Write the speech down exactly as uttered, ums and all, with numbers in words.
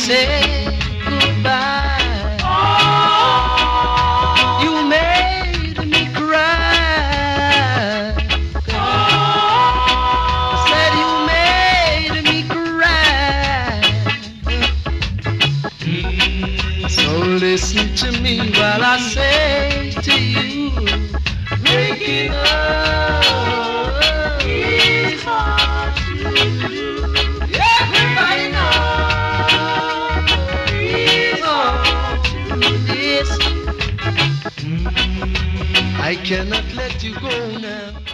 said goodbye. You made me cry. I said you made me cry. So listen to me while I say to you, breaking up is hard to do. Everybody knows it's hard to do this. I cannot let you go now.